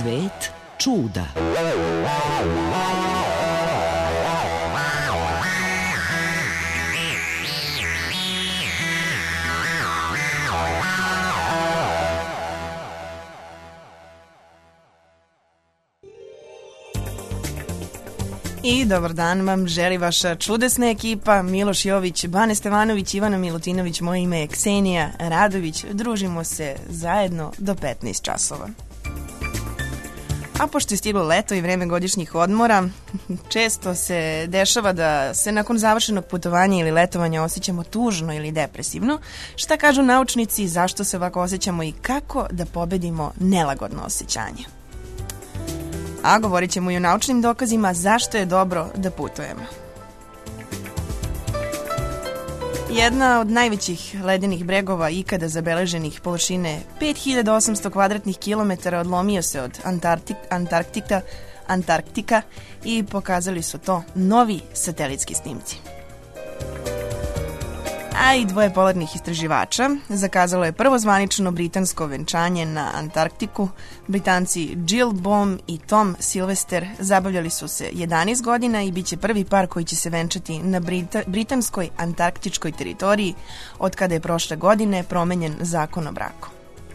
Svet čuda. I dobar dan vam želi vaša čudesna ekipa Miloš Jović, Bane Stevanović, Ivana Milutinović, moje ime je Ksenija Radović. Družimo se zajedno do 15 časova. A pošto je stiglo leto i vreme godišnjih odmora, često se dešava da se nakon završenog putovanja ili letovanja osjećamo tužno ili depresivno. Šta kažu naučnici, zašto se ovako osjećamo i kako da pobedimo nelagodno osjećanje? A govorit ćemo i o naučnim dokazima zašto je dobro da putujemo. Jedna od najvećih ledenih bregova ikada zabeleženih, površine 5800 kvadratnih kilometara, odlomio se od Antarktika i pokazali su to novi satelitski snimci. A i dvoje polarnih istraživača zakazalo je prvo zvanično britansko venčanje na Antarktiku. Britanci Jill Baum i Tom Sylvester zabavljali su se 11 godina i bit će prvi par koji će se venčati na britanskoj antarktičkoj teritoriji od kada je prošle godine promenjen zakon o braku.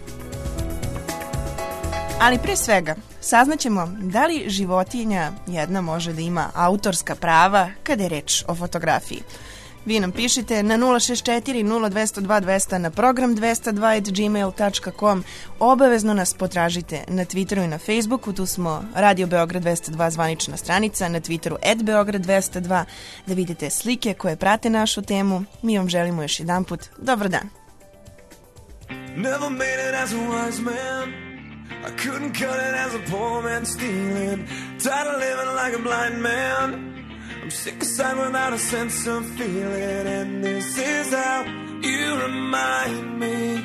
Ali pre svega, saznaćemo da li životinja jedna može da ima autorska prava kada je reč o fotografiji. Vi nam pišite na 064 0202 200 na program 202@gmail.com. Obavezno nas potražite na Twitteru i na Facebooku. Tu smo Radio Beograd 202 zvanična stranica, na Twitteru @Beograd 202, da vidite slike koje prate našu temu. Mi vam želimo još jedanput dobar dan. Never made it as a wise man. I couldn't cut it as a poor man stealing. Tired of living like a blind man. I'm sick aside without a sense of feeling, and this is how you remind me.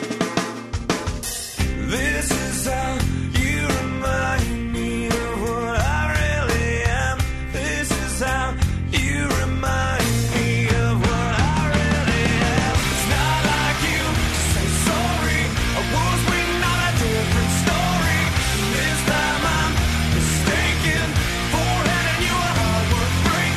This is how you remind me of what I really am. This is how you remind me of what I really am. It's not like you to say sorry. I was waiting on a different story. This time I'm mistaken for letting you a hard work.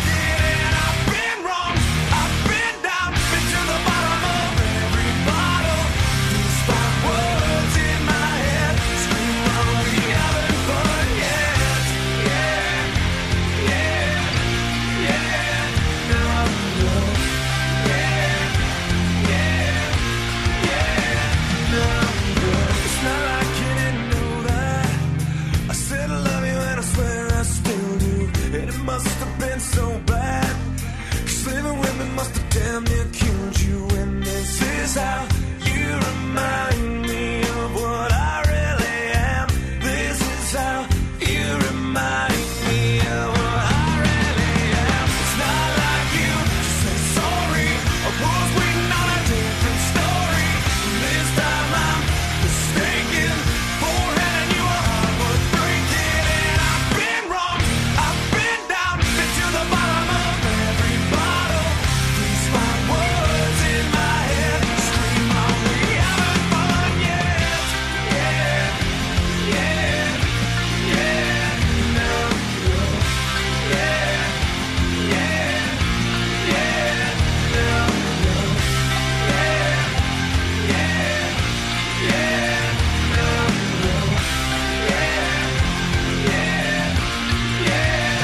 Must have been so bad, 'cause living with me must have damn near killed you. And this is how you remind me of what I really am. This is how you remind me of what I really am. It's not like you to say sorry. I was waiting on a different story. This time I'm mistaken for having you a hard work breaking. And I've been wrong, I've been down to the bottom of every bottle. Please find words in my head. Scream out, we haven't fallen yet. Yeah, yeah, yeah. Now go. Yeah, yeah, yeah. Now go. Yeah, yeah, yeah. Now go. Yeah, yeah, yeah.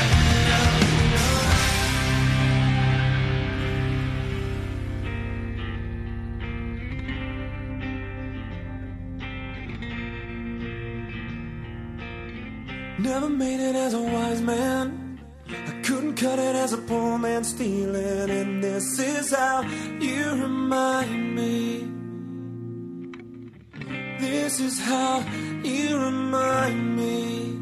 Never made it as a wise man. I couldn't cut it as a poor man stealing. And this is how you remind me. This is how you remind me.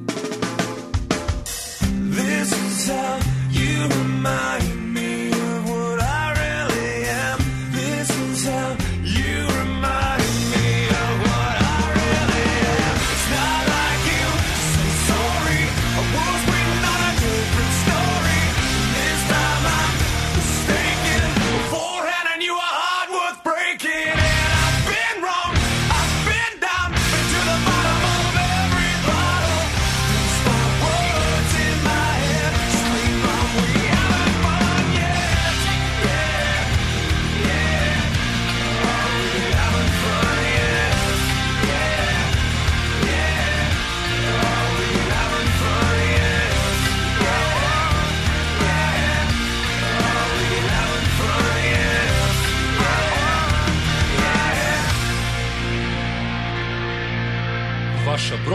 This is how you remind me of what I really am. This is how you remind me of what I really am. It's not like you to say sorry. I was waiting on a different story. This time I'm mistaken for handing you a heart worth breaking. And I've been wrong, I've been down, been to the bottom of every bottle.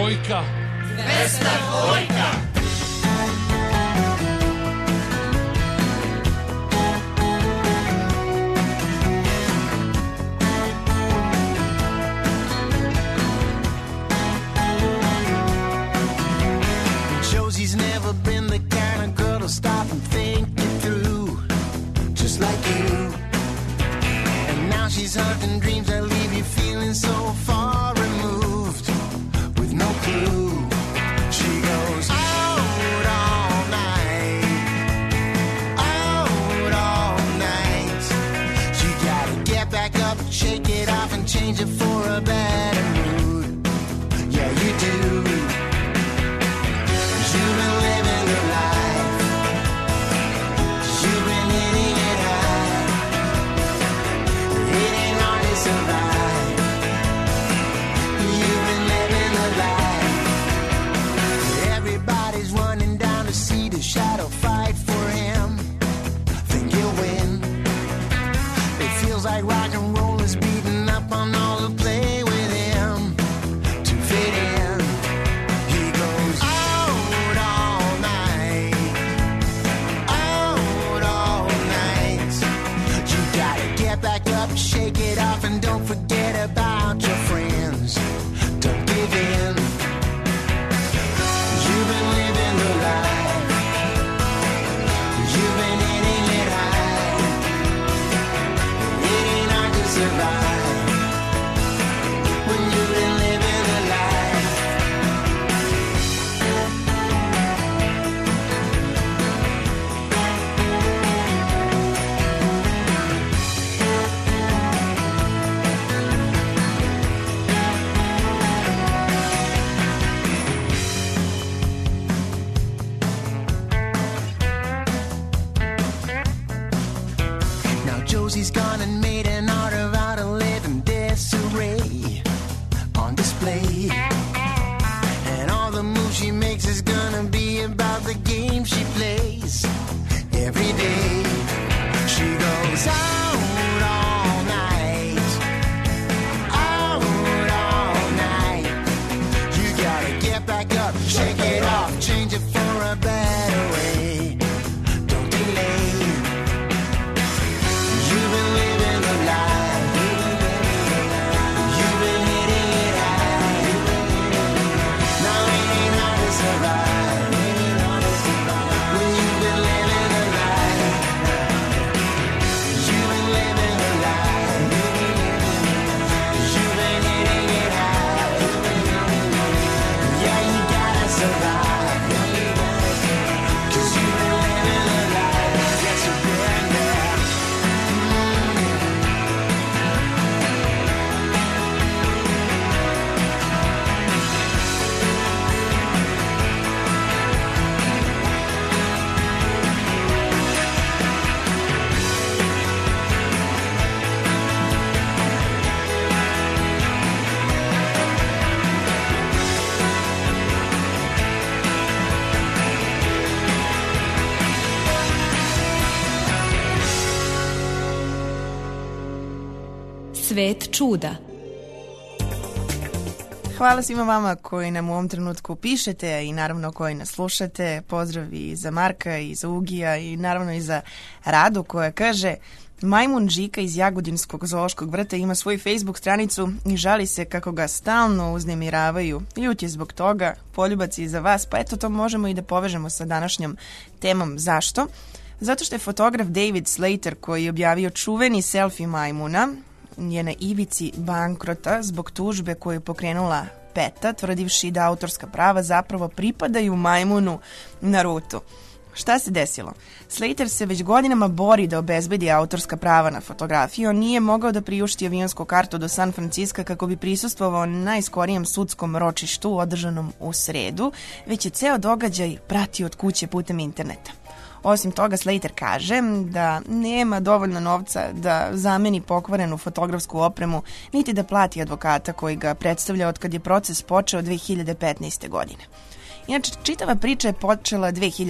dvojka. Vesna dvojka. Josie's never been the kind of girl to stop and think it through, just like you. And now she's hunting dreams that leave you feeling so far removed, with no clue. She goes out all night, out all night. You gotta get back up, shake it off and change it for a better mood. Yeah, you do. You've been living the life, you've been hitting it high. It ain't hard to survive. You've been living the life. Everybody's running down to see the shadow fight for him. Think he'll win. It feels like rock and roll is beating up on all who play with him to fit in. He goes out all night, out all night. You gotta get back up, shake it off, and don't forget about your friends. Don't give in. You've been living the life, you've been hitting it high. It ain't hard to survive when you've been living the life. Now Josie's gone and made an art of how to live in disarray on display. And all the moves she makes is gonna be about the game she plays every day. She goes out all night, out all night. You gotta get back up, shake it off, change it for a better way. Don't delay. You've been living the life, you've been hitting it high. Now it ain't hard to survive when you've been living the life. You've been living the life, you've been hitting it high. Yeah, you gotta survive, 'cause you've been living the life. Yes, you've been there. Svet čuda. Hvala svima vama koji nam u ovom trenutku pišete i naravno koji nas slušate. Pozdrav i za Marka i za Ugija i naravno i za Radu koja kaže: majmun Žika iz Jagodinskog zoološkog vrta ima svoju Facebook stranicu i žali se kako ga stalno uznemiravaju. Ljut je zbog toga, poljubac i za vas, pa eto to možemo i da povežemo sa današnjom temom. Zašto? Zato što je fotograf David Slater koji je objavio čuveni selfie majmuna je na ivici bankrota zbog tužbe koju je pokrenula PETA, tvrdivši da autorska prava zapravo pripadaju majmunu na rutu. Šta se desilo? Slater se već godinama bori da obezbedi autorska prava na fotografiju. On nije mogao da priušti avionsku kartu do San Franciska kako bi prisustvovao najskorijem sudskom ročištu održanom u sredu, već je ceo događaj pratio od kuće putem interneta. Osim toga, Slater kaže da nema dovoljno novca da zameni pokvarenu fotografsku opremu, niti da plati advokata koji ga predstavlja od kad je proces počeo 2015. godine. Inače, čitava priča je počela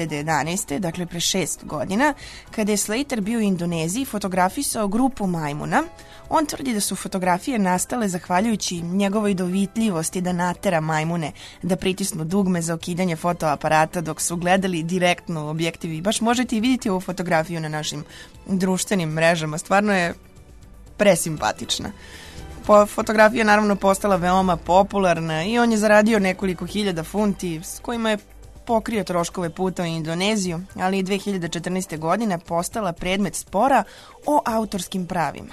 2011. Dakle, pre 6 godina, kada je Slater bio u Indoneziji i fotografisao grupu majmuna. On tvrdi da su fotografije nastale zahvaljujući njegovoj dovitljivosti da natera majmune da pritisnu dugme za okidanje fotoaparata dok su gledali direktno u objektiv. I baš možete i vidjeti ovu fotografiju na našim društvenim mrežama. Stvarno je presimpatična. Fotografija je naravno postala veoma popularna i on je zaradio nekoliko hiljada funti s kojima je pokrio troškove puta u Indoneziju, ali i 2014. godine postala predmet spora o autorskim pravima.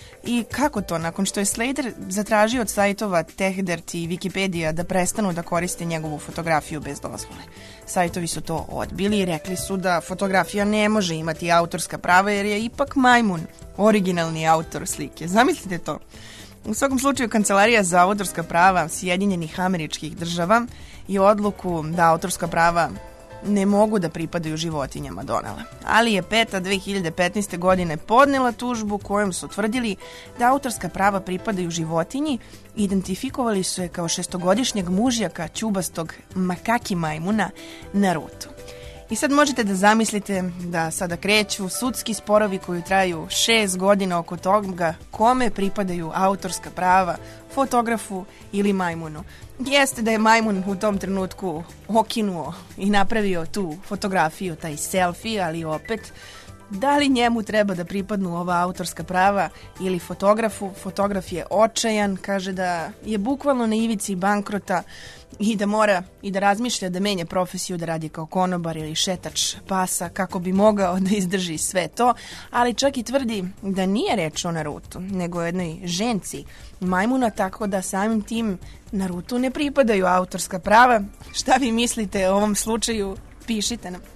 I kako to? Nakon što je Slater zatražio od sajtova Techdirt i Wikipedia da prestanu da koriste njegovu fotografiju bez dozvole. Sajtovi su to odbili i rekli su da fotografija ne može imati autorska prava jer je ipak majmun originalni autor slike. Zamislite to. U svakom slučaju, Kancelarija za autorska prava Sjedinjenih Američkih Država i odluku da autorska prava ne mogu da pripadaju životinjama donela. Ali je PETA 2015. godine podnela tužbu kojom su tvrdili da autorska prava pripadaju životinji i identifikovali su je kao 6-godišnjeg mužjaka ćubastog makaki majmuna Naruto. I sad možete da zamislite da sada kreću sudski sporovi koji traju 6 godina oko toga kome pripadaju autorska prava, fotografu ili majmunu. Jeste da je majmun u tom trenutku okinuo i napravio tu fotografiju, taj selfie, ali opet, da li njemu treba da pripadnu ova autorska prava ili fotografu? Fotograf je očajan, kaže da je bukvalno na ivici bankrota i da mora i da razmišlja da menja profesiju, da radi kao konobar ili šetač pasa kako bi mogao da izdrži sve to, ali čak i tvrdi da nije reč o Narutu, nego o jednoj ženci majmuna, tako da samim tim Narutu ne pripadaju autorska prava. Šta vi mislite o ovom slučaju? Pišite nam.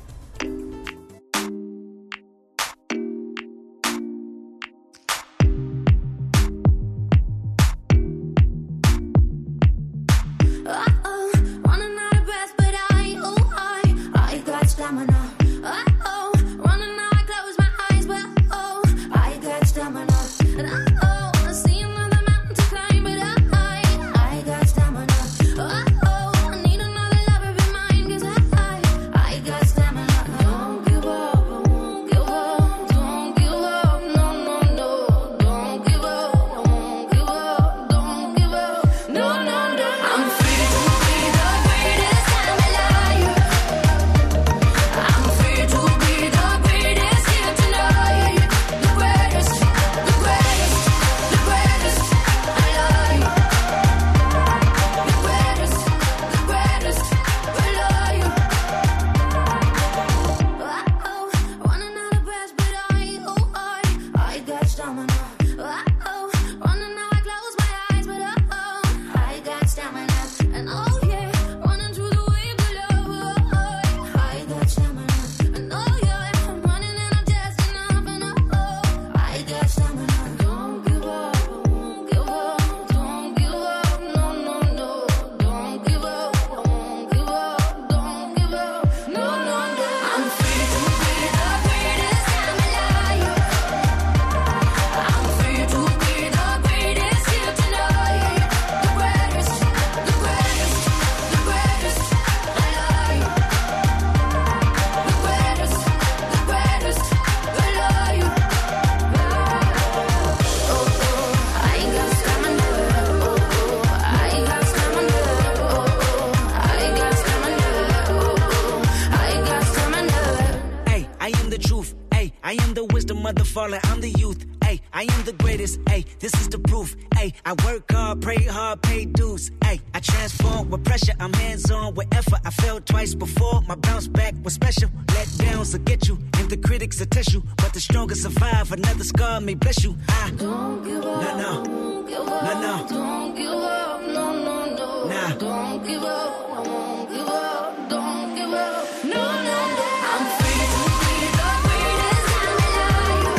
I'm the youth, ay, I am the greatest, ay, this is the proof, ay, I work hard, pray hard, pay dues, ay, I transform with pressure, I'm hands-on with effort, I failed twice before, my bounce back was special, let downs will get you, and the critics will test you, but the strongest survive, another scar may bless you, I don't give up, no, don't give up, no, don't give up, no, nah, don't give up, I won't give up, don't give up, no, I'm free to be the greatest I'm alive.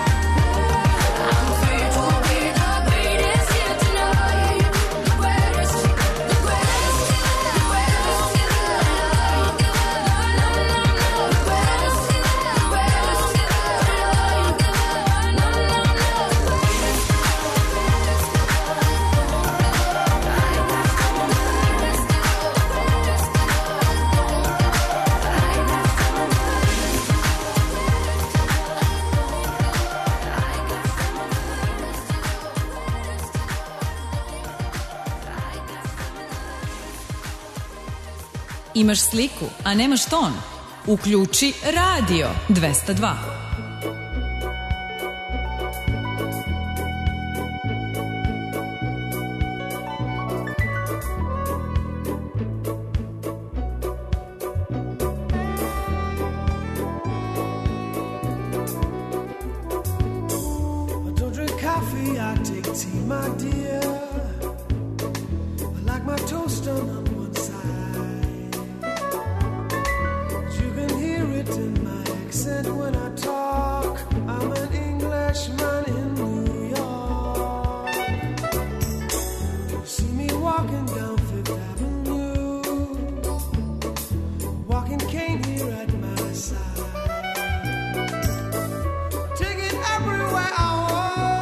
I'm free to be the greatest here tonight. The greatest, the greatest, the greatest. Don't give up, no, the greatest, the greatest. Don't give up, no, the greatest. I got Imaš sliku, a nemaš ton? Uključi Radio 202. My dear, I like my toast on one side. You can hear it in my accent when I talk. I'm an Englishman in New York. You see me walking down Fifth Avenue, walking cane here at my side. Take it everywhere I walk.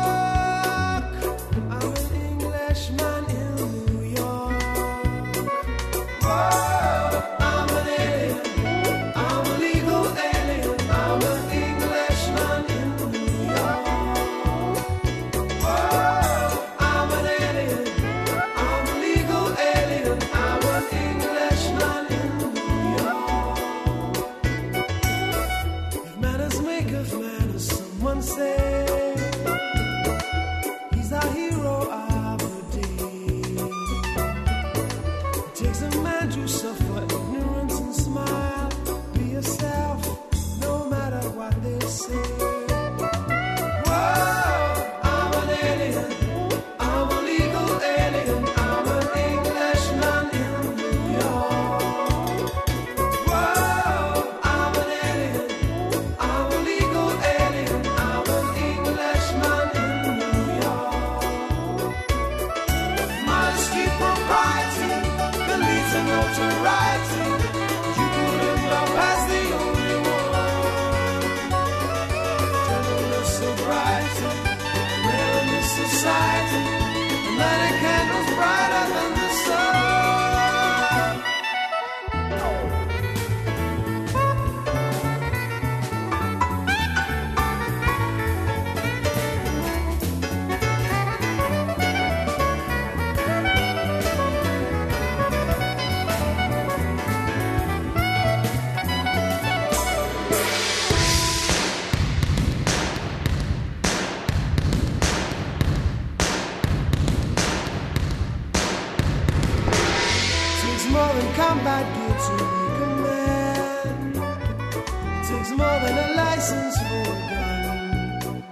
Combat gear to make a man. It takes more than a license for a gun.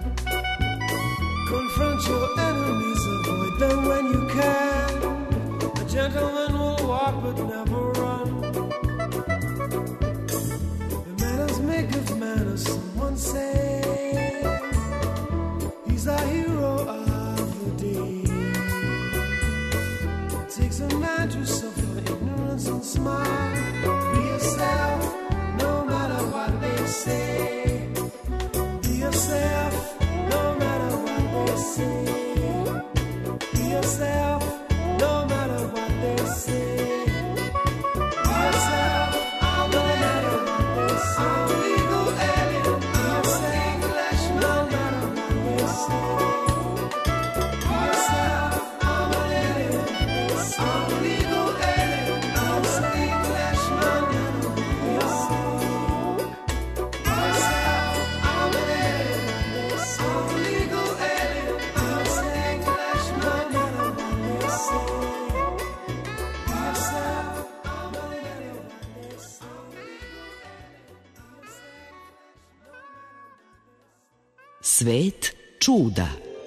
Confront your enemies, avoid them when you can. A gentleman will walk but never run. The manners make of manners, someone say. He's a hero of the day. It takes a man to suffer and smile. Be yourself, no matter what they say. Be yourself, no matter what they say. Be yourself, no matter what they say. Be yourself, no matter what they say. I'm a legal alien, I'm an English, no matter what they say. Be yourself, I'm an alien, I'm a legal alien. Svet čuda.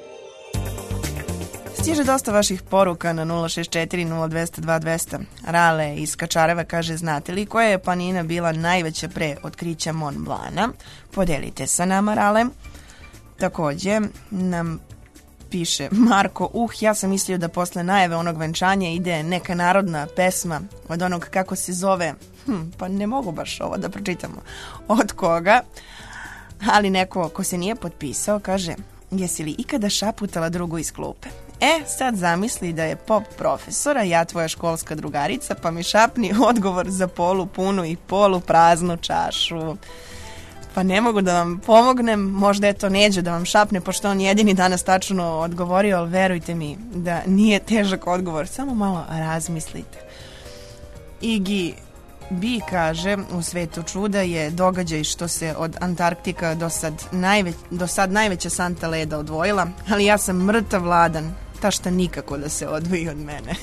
Stiže dosta vaših poruka na 064 0202 200. Rale iz Kačareva kaže, znate li koja je planina bila najveća pre otkrića Mont Blana? Podelite sa nama, Rale. Takođe nam piše Marko, ja sam mislio da posle najave onog venčanja ide neka narodna pesma od onog kako se zove, pa ne mogu baš ovo da pročitamo od koga, ali neko ko se nije potpisao kaže, jesi li ikada šaputala drugu iz klupe? Sad zamisli da je pop profesora, ja tvoja školska drugarica, pa mi šapni odgovor za polu punu i polu praznu čašu. Pa ne mogu da vam pomognem, možda je to Neđo da vam šapne, pošto on jedini danas tačno odgovorio, ali verujte mi da nije težak odgovor, samo malo razmislite. Igi B kaže u svetu čuda je događaj što se od Antarktika do sad najveća santa leda odvojila, ali ja sam mrtav ladan, tašta nikako da se odvoji od mene.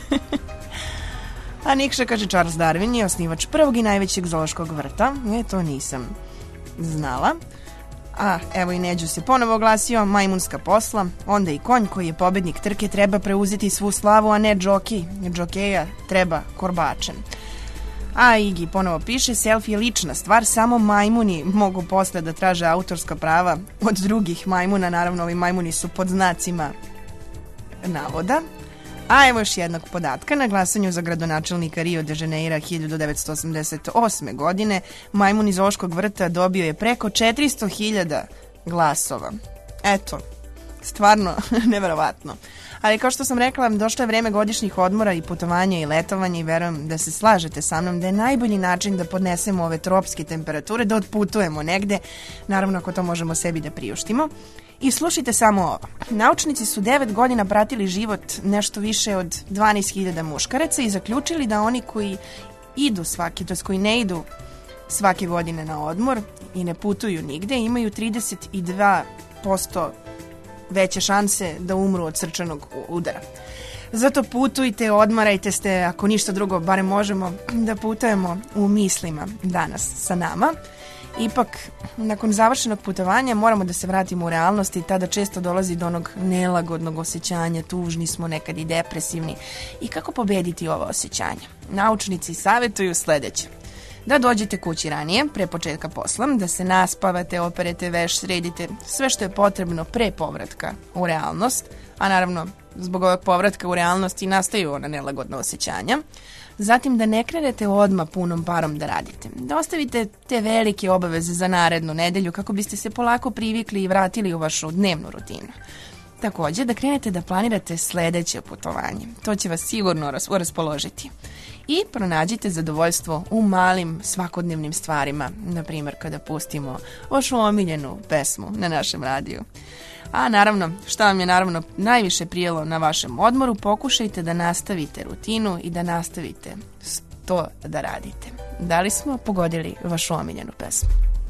A Nikša kaže Charles Darwin je osnivač prvog i najvećeg zoološkog vrta. To nisam znala. A evo i Neđo se ponovo oglasio, majmunska posla, onda i konj koji je pobednik trke treba preuzeti svu slavu, a ne džokej. Džokeja treba korbačem. A Igi ponovo piše, selfie je lična stvar, samo majmuni mogu posle da traže autorska prava od drugih majmuna, naravno ovi majmuni su pod znacima navoda. A evo još jednog podatka, na glasanju za gradonačelnika Rio de Janeira 1988. godine majmun iz zoološkog vrta dobio je preko 400.000 glasova. Eto, stvarno neverovatno. Ali kao što sam rekla, došlo je vreme godišnjih odmora i putovanja i letovanja i verujem da se slažete sa mnom da je najbolji način da podnesemo ove tropske temperature, da otputujemo negde, naravno ako to možemo sebi da priuštimo. I slušajte samo ovo. Naučnici su 9 godina pratili život nešto više od 12.000 muškaraca i zaključili da oni koji idu koji ne idu svake godine na odmor i ne putuju nigde, imaju 32% veće šanse da umru od srčanog udara. Zato putujte, odmarajte ste, ako ništa drugo, barem možemo da putujemo u mislima danas sa nama. Ipak, nakon završenog putovanja moramo da se vratimo u realnost i tada često dolazi do onog nelagodnog osjećanja, tužni smo, nekad i depresivni. I kako pobediti ova osjećanja? Naučnici savjetuju sledeće. Da dođete kući ranije, pre početka posla, da se naspavate, operete veš, sredite sve što je potrebno pre povratka u realnost, a naravno zbog ovog povratka u realnost i nastaju ona nelagodna osjećanja. Zatim da ne krenete odmah punom parom da radite. Da ostavite te velike obaveze za narednu nedelju kako biste se polako privikli i vratili u vašu dnevnu rutinu. Također da krenete da planirate sledeće putovanje. To će vas sigurno raspoložiti. I pronađite zadovoljstvo u malim svakodnevnim stvarima. Na primjer kada pustimo vašu omiljenu pesmu na našem radiju. A naravno, šta vam je naravno najviše prijelo na vašem odmoru, pokušajte da nastavite rutinu i da nastavite to da radite. Da li smo pogodili vašu omiljenu pesmu?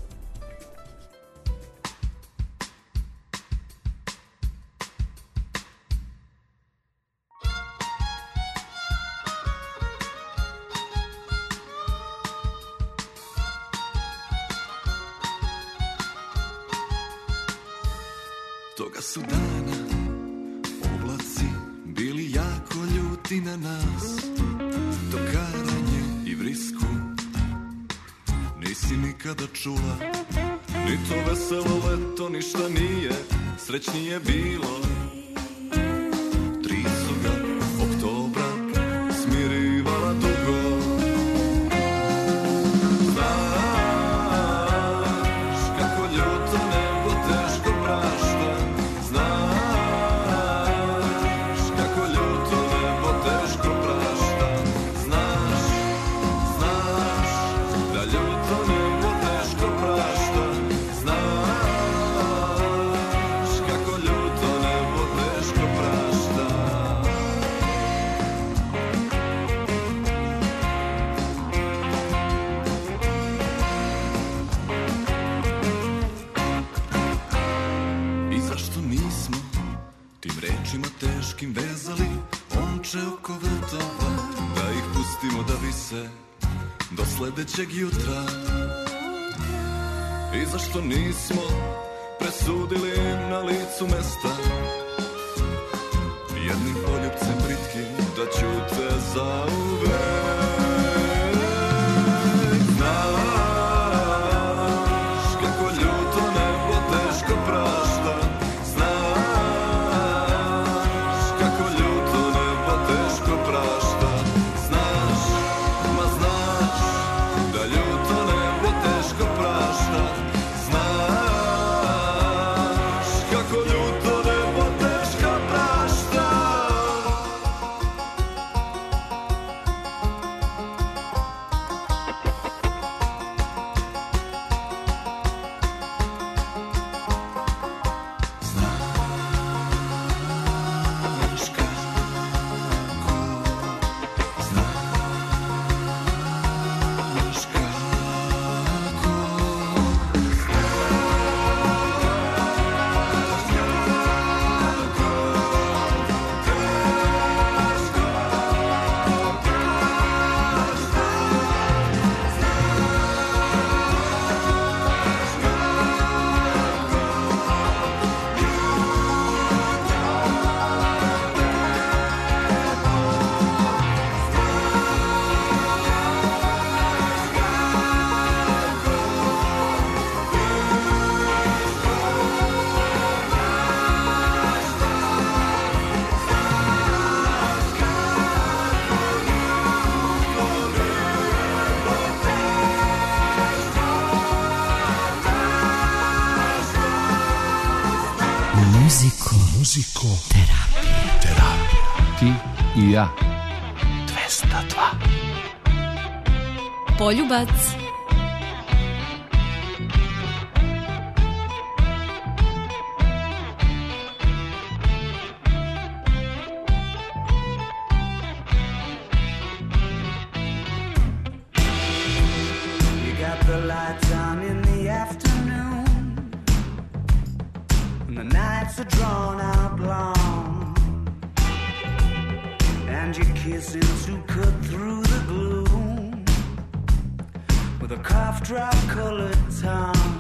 Toga su dana oblaci bili jako ljuti na nas, dokaranje i vrisku nisi nikada čula, ni to veselo leto ništa nije srećnije bilo. 3 su ga oktobra smirivala dugo. Teškim vezali omče oko vrtova, da ih pustimo da vise do sledećeg jutra. I zašto nismo presudili na licu mesta jednim poljupcem britkim da ćute zauvek. Znaš kako ljuto nebo teško prašta, kako ljuto nebo teško prašta. Muziko. Terapija. Ti i ja. 202. Poljubac. The lights on in the afternoon, and the nights are drawn out long, and your kissing to cut through the gloom with a cough drop colored tongue.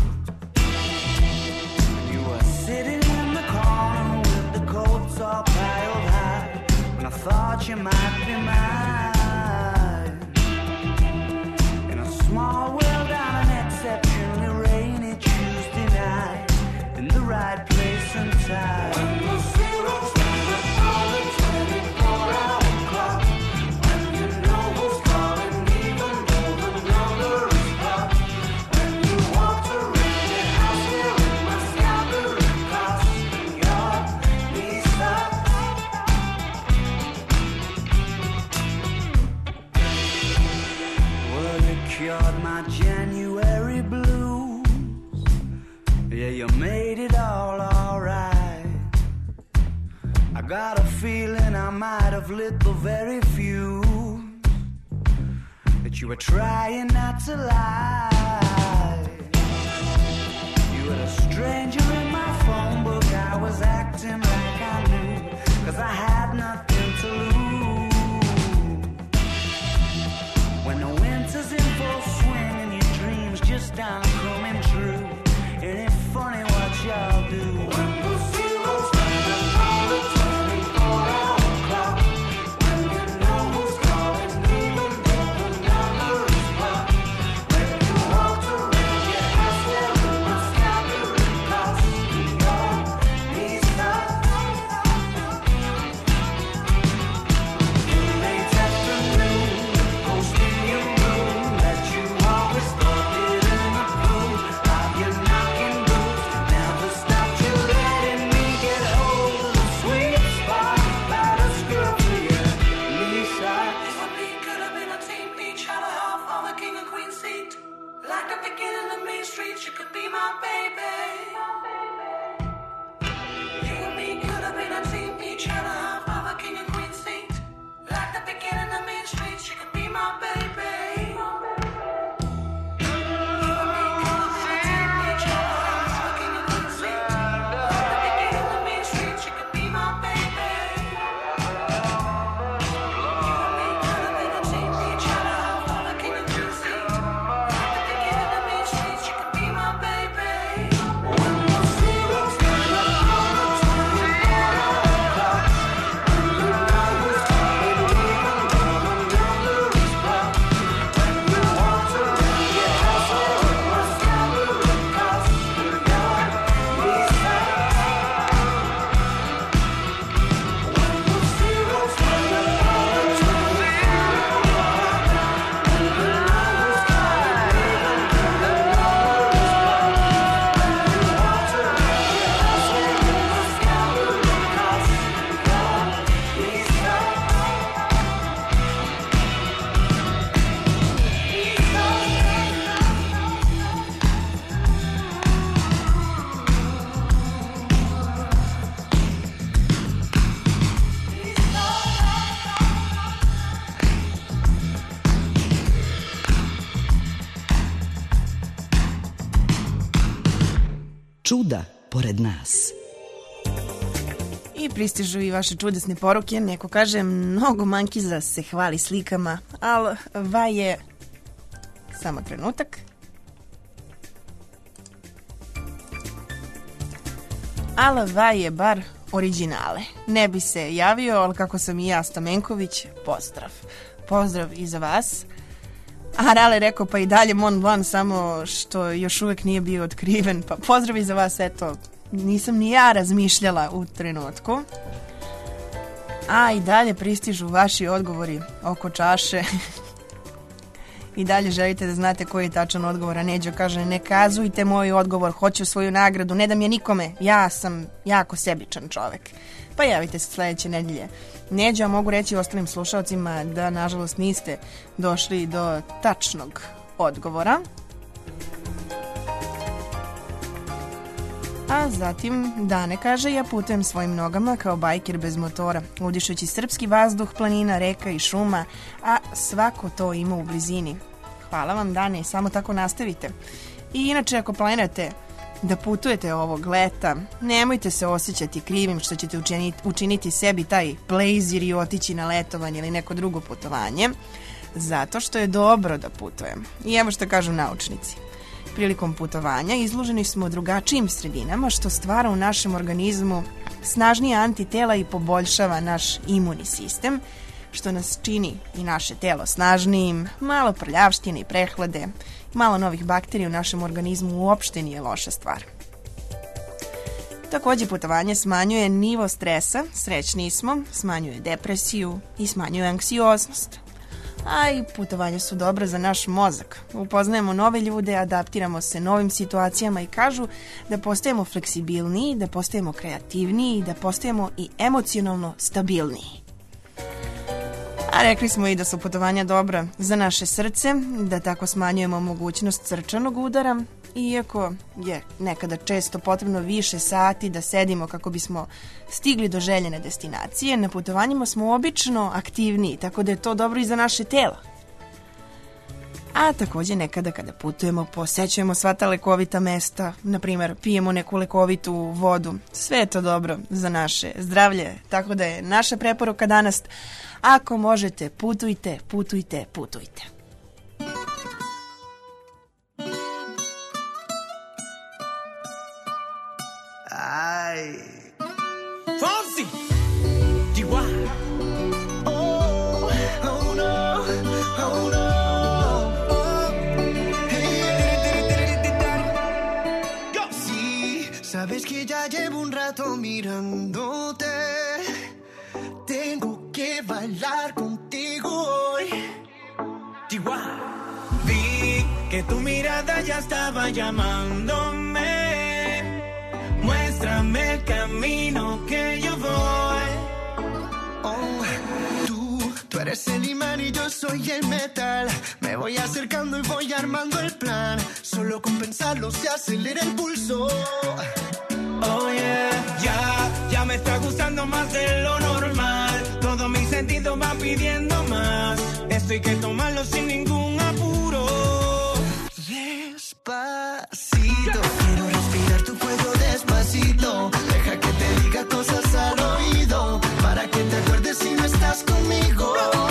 You were sitting in the corner with the coats all piled high, and I thought you might be mine. Small world on an exceptionally rainy Tuesday night, in the right place and time. When the zeros stand upon the 24-hour clock, when you know who's calling, even though the number is blocked. When you walked around your house wearing my scalpel cross, and your knees sucked. Well, it cured my January blues. Yeah, you made it all alright. I got a feeling I might have lit the very fuse that you were trying not to lie. You were a stranger in my phone book. I was acting like I knew, 'cause I had nothing to lose. When the winter's in full swing and your dreams just aren't coming true, ain't it funny what y'all do? When the zeros stand upon the 24-hour clock, when you know who's calling, even though the number is blocked. When you walked around your house wearing my scalpel cross, and your knees sucked. In the late afternoon, ghost in your room that you always thought didn't approve of your knocking boots. Never stopped you letting me get hold of the sweet spot by the scruff of your knee socks. We could have been a team, each had a half of a king and queen seat. Like the beginning of Main Street, you could be my baby. You and me could have been a team, each had a half of a king and queen seat. Like the beginning of Main Street, you could be my baby. You and me could have been a team, each had a half of a king and queen seat. Like the beginning of Main Street, you could be my baby. You and me could have been a team, each had a half of a king and queen seat. Like the beginning of Main Street, you could be my baby. When the zeros stand upon the 24-hour clock, when you know who's calling, even though the number is blocked. When you walked around your house wearing my scalpel cross, and your knees sucked. When the zeros stand upon the 24-hour clock, when you know who's calling, even though the number is blocked. When you walked around your house wearing my scalpel cross, and your knees sucked. Čuda pored nas. I pristižu i vaše čudesne poruke. Neko kaže, mnogo mankiza se hvali slikama, ali je... Samo trenutak. Alva je bar originale. Ne bi se javio, ali kako sam i ja Stamenković, pozdrav. Pozdrav i za vas. A Rale rekao, pa i dalje Mont Blanc, samo što još uvijek nije bio otkriven. Pa pozdrav i za vas, eto, nisam ni ja razmišljala u trenutku. A i dalje pristižu vaši odgovori oko čaše. i dalje želite da znate koji je tačan odgovor, a Neđo kaže ne kazujte moj odgovor, hoću svoju nagradu, ne dam je nikome, ja sam jako sebičan čovek. Pa javite se sledeće nedelje. Neđo, a mogu reći ostalim slušalcima da nažalost niste došli do tačnog odgovora. A zatim Dane kaže, ja putujem svojim nogama kao bajker bez motora, udišući srpski vazduh, planina, reka i šuma, a svako to ima u blizini. Hvala vam, Dane, samo tako nastavite. I inače, ako planirate da putujete ovog leta, nemojte se osjećati krivim što ćete učiniti sebi taj plejzir i otići na letovanje ili neko drugo putovanje, zato što je dobro da putujem. I evo što kažu naučnici. Prilikom putovanja izloženi smo drugačijim sredinama, što stvara u našem organizmu snažnije antitela i poboljšava naš imuni sistem, što nas čini i naše telo snažnijim, malo prljavštine i prehlade, malo novih bakterija u našem organizmu uopšte nije loša stvar. Takođe, putovanje smanjuje nivo stresa, srećniji smo, smanjuje depresiju i smanjuje anksioznost. A i putovanja su dobra za naš mozak. Upoznajemo nove ljude, adaptiramo se novim situacijama i kažu da postajemo fleksibilniji, da postajemo kreativniji, da postajemo i emocionalno stabilniji. A rekli smo i da su putovanja dobra za naše srce, da tako smanjujemo mogućnost srčanog udara, iako je nekada često potrebno više sati da sedimo kako bismo stigli do željene destinacije, na putovanjima smo obično aktivniji, tako da je to dobro i za naše tela. A takođe nekada kada putujemo posećujemo sva ta lekovita mesta, na primjer pijemo neku lekovitu vodu, sve je to dobro za naše zdravlje, tako da je naša preporuka danas, ako možete, putujte, putujte, putujte. Ay. Fonsi! Chihuahua. Oh, oh no, oh no. Sí, sabes que ya llevo un rato mirándote. Tengo que bailar contigo hoy. Chihuahua. Vi que tu mirada ya estaba llamándome. Muéstrame el camino que yo voy. Oh, tú eres el imán y yo soy el metal. Me voy acercando y voy armando el plan. Solo con pensarlo se acelera el pulso. Oh yeah, ya me está gustando más de lo normal. Todo mi sentido va pidiendo más. Esto hay que tomarlo sin ningún apuro. Despacito, quiero respirar tu fuego despacito. Deja que te diga cosas al oído, para que te acuerdes si no estás conmigo.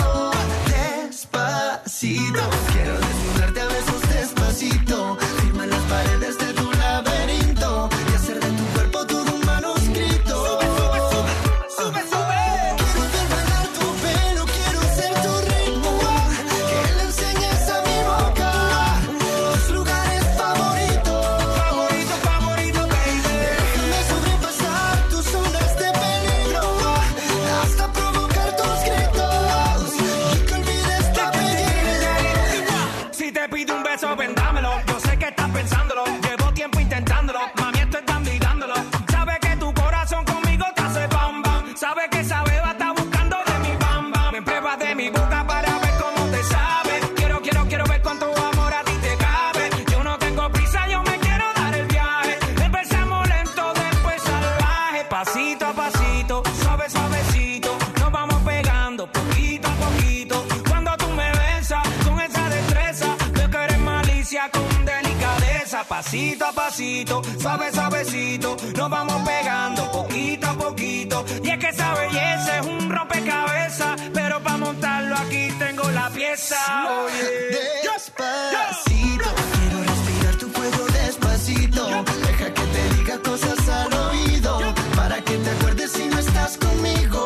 Despacito, quiero desnudarte a besos despacito. Firma las paredes de tu laberinto y hacer de tu cuerpo todo un manuscrito. Sube, sube. Quiero ver bailar tu pelo, quiero ser tu ritmo. Que le enseñes a mi boca tus lugares favoritos. Favorito, baby. Déjame sobrepasar tus zonas de peligro hasta provocar tus gritos y que olvides tu apellido. Si te pido un beso, ven dámelo. Yo sé que estás pensándolo. Llevo tiempo intentándolo. Mami, esto es dando y dándolo. Sabes que tu corazón conmigo te hace bam bam. Sabes que esa beba está buscando de mi bam bam. Me pruebas de mi boca para ver cómo te sabe. Quiero ver cuánto amor a ti te cabe. Yo no tengo prisa, yo me quiero dar el viaje. Empezamos lento, después salvaje. Pasito a pasito, suavecito. Nos vamos pegando poquito a poquito. Cuando tú me besas con esa destreza, veo que eres malicia con delicadeza. Pasito a pasito, suavecito. Nos vamos pegando poquito a poquito. Y es que esa belleza es un rompecabezas, pero para montarlo aquí tengo la pieza. Oye. Despacito, quiero respirar tu fuego despacito. Deja que te diga cosas al oído, para que te acuerdes si no estás conmigo.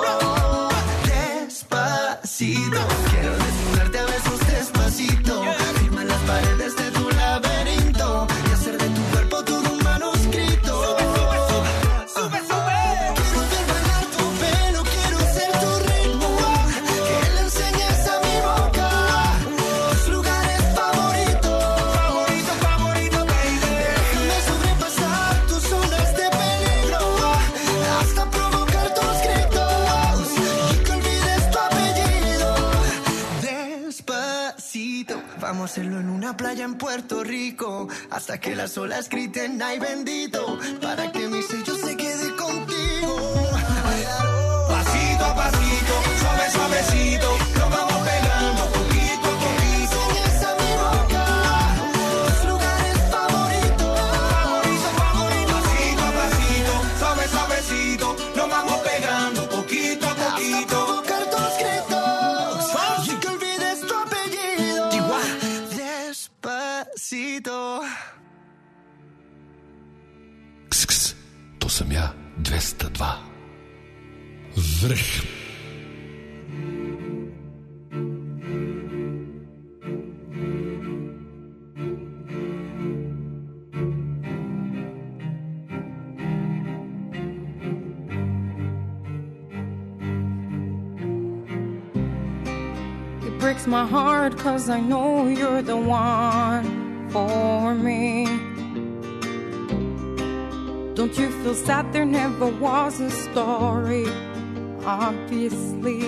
Despacito, quiero desnudarte a besos despacito. Firma las paredes de tu laberinto y hacer de tu cuerpo todo un manuscrito. Sube. Quiero ver bailar tu pelo, quiero ser tu ritmo. Que le enseñes a mi boca tus lugares Vamos a hacerlo en una playa en Puerto Rico, hasta que las olas griten ay bendito, para que mi sello se quede contigo. Pasito a pasito, suave suavecito, nos vamos pegando poquito a poquito. Enseñas a mi boca tus lugares favoritos. Favorito, pasito a pasito, suave suavecito, nos vamos pegando poquito a poquito. Hasta provocar tus gritos y que olvides tu apellido. Despacito. Ks, ks, to sam ja, 202. Vrh. It breaks my heart 'cause I know you're the one for me. Don't you feel sad there never was a story? Obviously,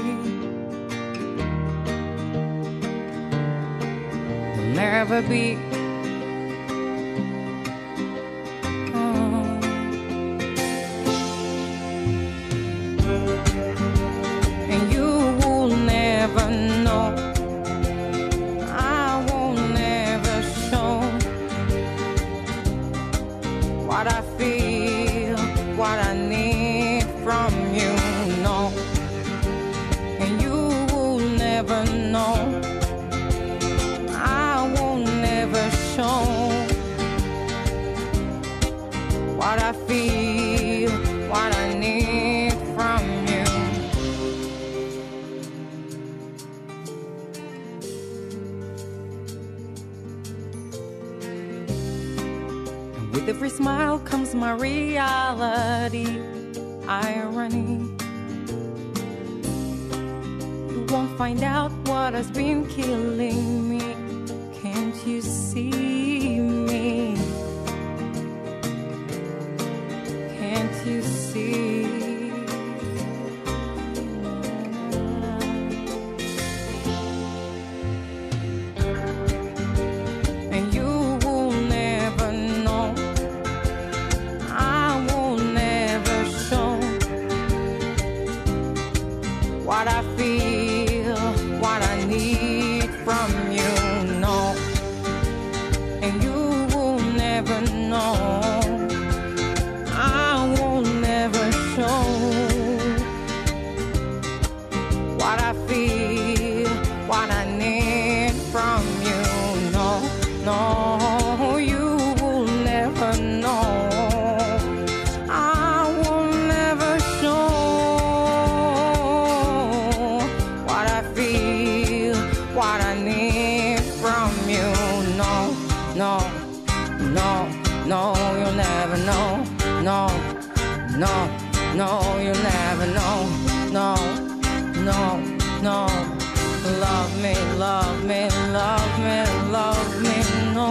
there'll never be. And you will never know. I won't never show what I feel, what I need from you. Never know. I won't never show what I feel, what I need from you. And with every smile comes my reality, irony. Won't find out what has been killing me. Can't you see me? Can't you see? And you will never know. I will never show what I feel, what I need from you, no. And you will never know. I will never show what I feel, what I need from you, no, no. You will never know. I will never show what I feel, what I need from you. No, no, no, no, you'll never know. No, no, no, you'll never know. No, no, no. Love me, love me, love me, love me, no.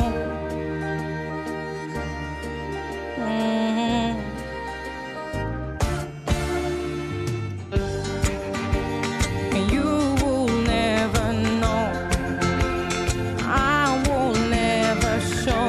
And you will never know. I will never show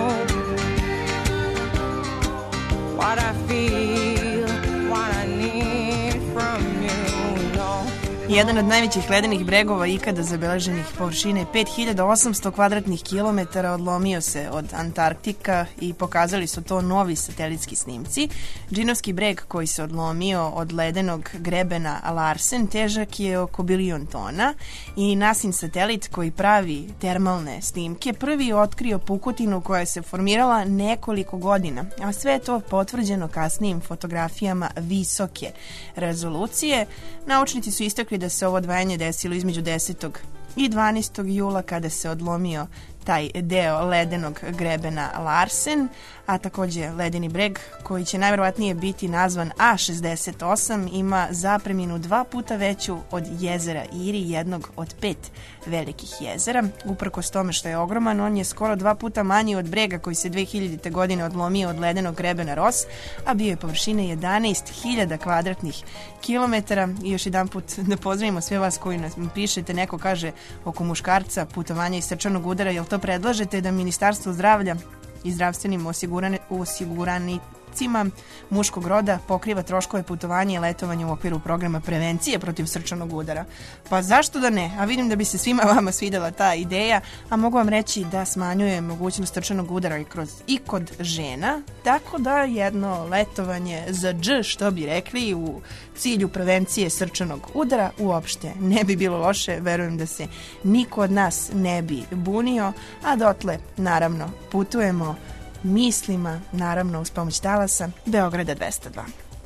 what I feel, what I need from you, no. Jedan od najvećih ledenih bregova ikada zabeleženih, površine 5800 kvadratnih kilometara, odlomio se od Antarktika i pokazali su to novi satelitski snimci. Džinovski breg koji se odlomio od ledenog grebena Larsen težak je oko 1 bilion tona i NASIN satelit koji pravi termalne snimke prvi je otkrio pukotinu koja se formirala nekoliko godina, a sve je to potvrđeno kasnijim fotografijama visoke rezolucije. Naučnici su istakli da se ovo odvajanje desilo između 10. i 12. jula kada se odlomio taj deo ledenog grebena Larsen, a takođe ledeni breg koji će najverovatnije biti nazvan A68 ima zapreminu 2 puta veću od jezera Iri, jednog od 5 velikih jezera. Uprkos tome što je ogroman, on je skoro 2 puta manji od brega koji se 2000. godine odlomio od ledenog grebena Ross, a bio je površine 11.000 kvadratnih kilometara. I još jedan put da pozdravimo sve vas koji nam pišete. Neko kaže oko muškarca, putovanja i srčanog udara, jel to predlažete da Ministarstvo zdravlja i zdravstvenim osiguranicima muškog roda pokriva troškove putovanja i letovanja u okviru programa prevencije protiv srčanog udara. Pa zašto da ne? A vidim da bi se svima vama svidela ta ideja, a mogu vam reći da smanjuje mogućnost srčanog udara i kod žena, tako da jedno letovanje za dž, što bi rekli, u cilju prevencije srčanog udara uopšte ne bi bilo loše. Verujem da se niko od nas ne bi bunio, a dotle, naravno, putujemo mislima, naravno uz pomoć talasa Beograda 202.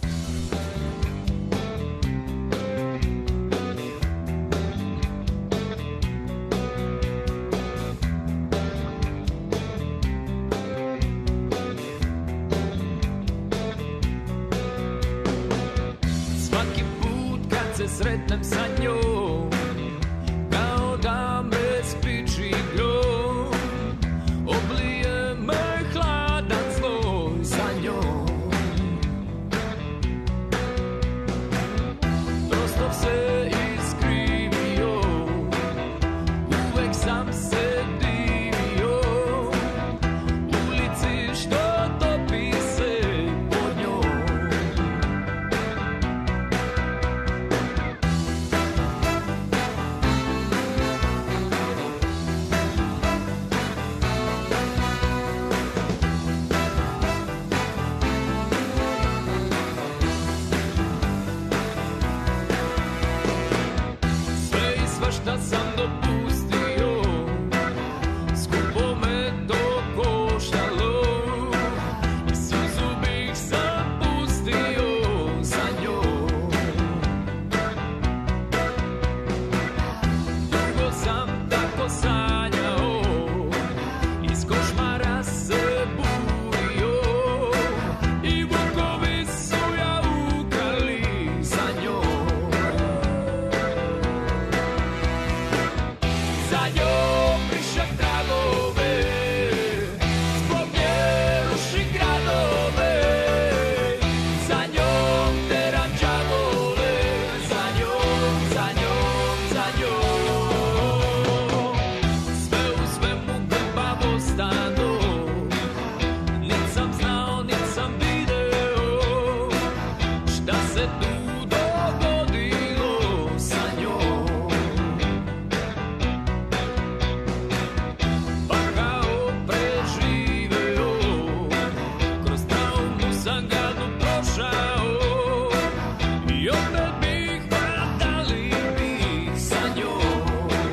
Svaki put kad se sretnem sa njom, kao da me spiči grom, oblije me hladan zloj za njom. Prosto se iskrivio, uvek sam se divio, ulici što topi se pod njom. Sve i svašta sam dopustio, skupo me to koštalo, i suzu bih sam pustio za njom. Dugo sam tako sanjao, iz košmara se burio, i vukovi su jaukali za njom. Za njom brišak tragove, zbog nje ruši gradove, za njom teram đavole, za njom, za njom, za njom. Sve u svemu grbavo stado, nit sam znao, nit sam video, šta se tu dogodilo sa njom. Pa kao preživeo, kroz traumu sam gadno prošao, i opet bih vratali bih sa njom.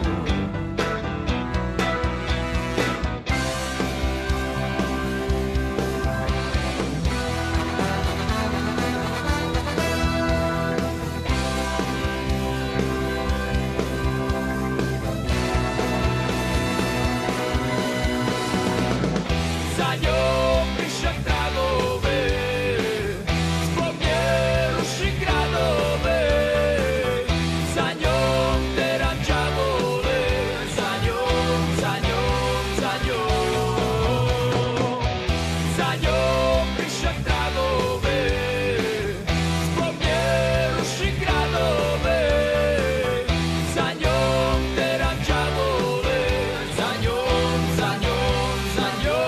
Za njom brišak tragove, zbog nje ruši gradove, za njom teram đavole, za njom, za njom, za njom. Za njom brišak tragove, zbog nje ruši gradove, za njom teram đavole, za njom, za njom, za njom.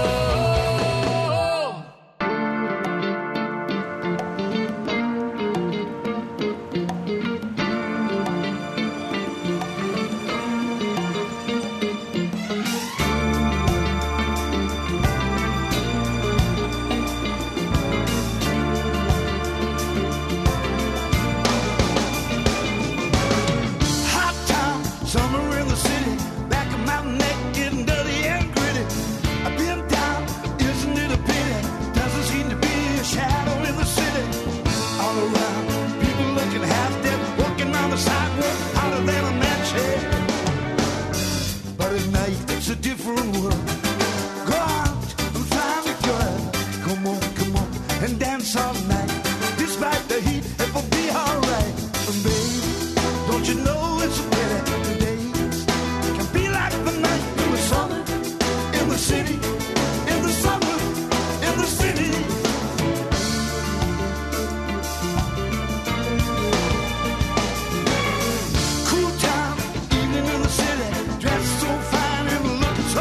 Hot town, summer in the city, back of my neck getting dirty and gritty. I've been down, isn't it a pity? Doesn't seem to be a shadow in the city. All around, people looking half dead, walking on the sidewalk, hotter than a match head. But at night, it's a different world. Go out and find a girl. Come on, and dance all night. Despite the heat, it will be alright. And baby, don't you know it's a pity the days can be like the night in the summer in the city, in the summer in the city. Cool town, evening in the city, dressed so fine and looking so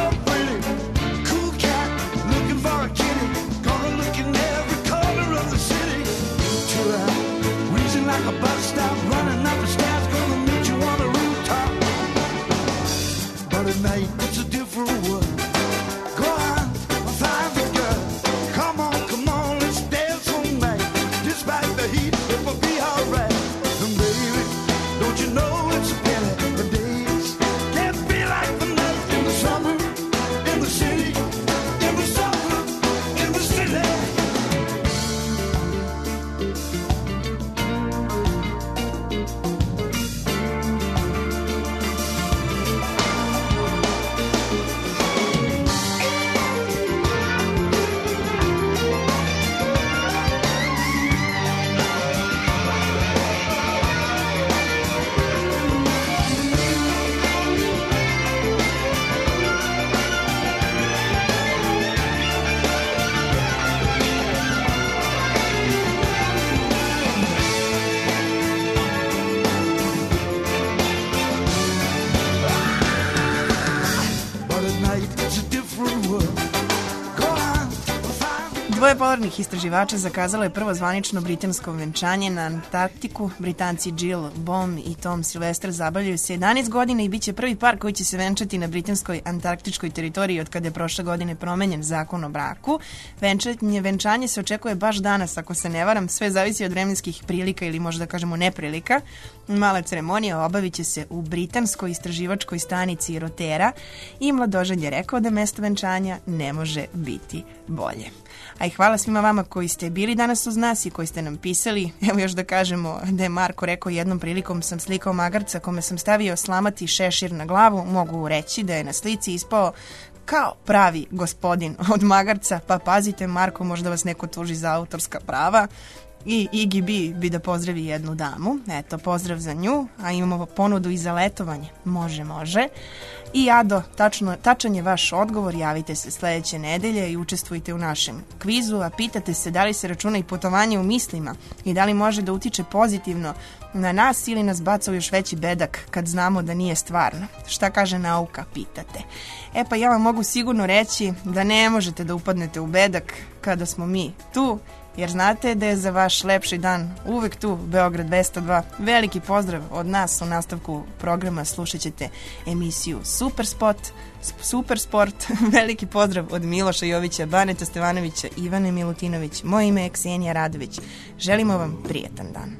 Dvoje polarnih istraživača zakazalo je prvo zvanično britansko venčanje na Antarktiku. Britanci Jill Baum i Tom Sylvester zabavljaju se 11 godina i bit će prvi par koji će se venčati na britanskoj antarktičkoj teritoriji od kada je prošle godine promenjen zakon o braku. Venčanje se očekuje baš danas, ako se ne varam, sve zavisi od vremenskih prilika ili možda kažemo neprilika. Mala ceremonija obavit će se u britanskoj istraživačkoj stanici Rotera i mladoženj je rekao da mesto venčanja ne može biti bolje. A i hvala svima vama koji ste bili danas uz nas i koji ste nam pisali. Evo još da kažemo da je Marko rekao jednom prilikom sam slikao magarca kome sam stavio slamati šešir na glavu. Mogu reći da je na slici ispao kao pravi gospodin od magarca, pa pazite Marko, možda vas neko tuži za autorska prava. I Iggy bi da pozdravi jednu damu. Eto, pozdrav za nju. A imamo ponudu i za letovanje. Može. I Ado, tačan je vaš odgovor. Javite se sledeće nedelje i učestvujte u našem kvizu. A pitate se da li se računa i putovanje u mislima i da li može da utiče pozitivno na nas ili nas baca u još veći bedak kad znamo da nije stvarno. Šta kaže nauka, pitate. E pa ja vam mogu sigurno reći da ne možete da upadnete u bedak kada smo mi tu, jer znate da je za vaš lepši dan uvek tu Beograd 202. Veliki pozdrav od nas. U nastavku programa slušat ćete emisiju Super Sport. Veliki pozdrav od Miloša Jovića, Baneta Stevanovića, Ivane Milutinović. Moje ime je Ksenija Radović. Želimo vam prijetan dan.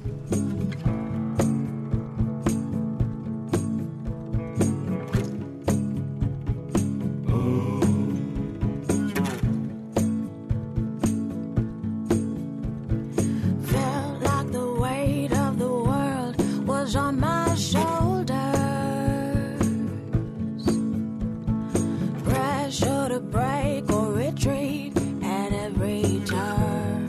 On my shoulders, pressure to break or retreat at every turn,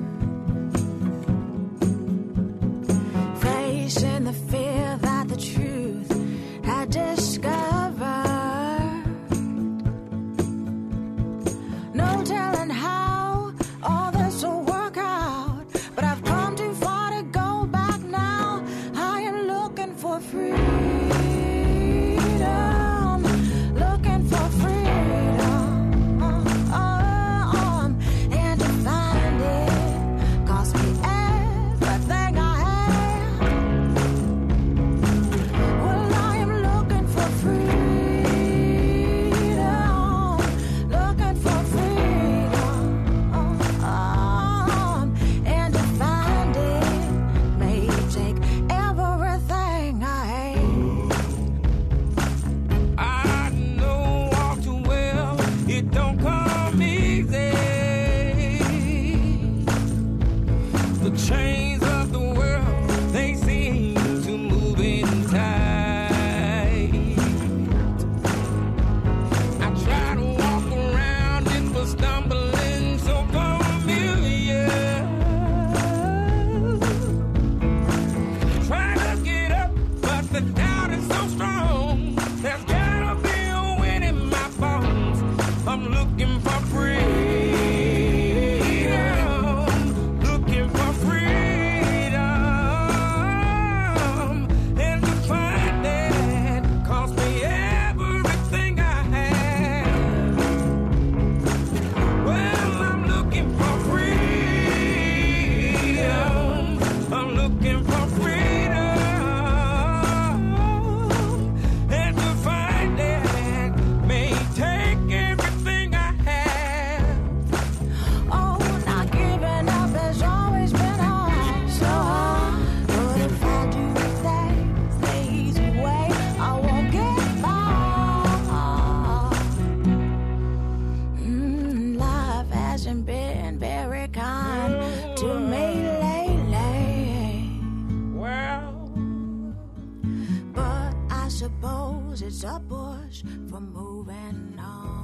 facing the fear that the truth had discovered. No telling how all this will work out, but I've come too far to go back now. For freedom, looking for freedom, and to find it cost me everything I have. Well, I am looking for freedom, looking for freedom, and to find it may take everything. I know all too well it don't come easy. The chains of the world, they seem to move in tight. I try to walk around it, but stumbling so familiar. Try to get up, but the doubt is so strong. There's gotta be a wind in my bones. I'm looking for freedom, looking for freedom, and to find that cost me everything I have. Well, I'm looking for freedom, I'm looking for freedom. Been very kind to me lately. Well, but I suppose it's a push for moving on.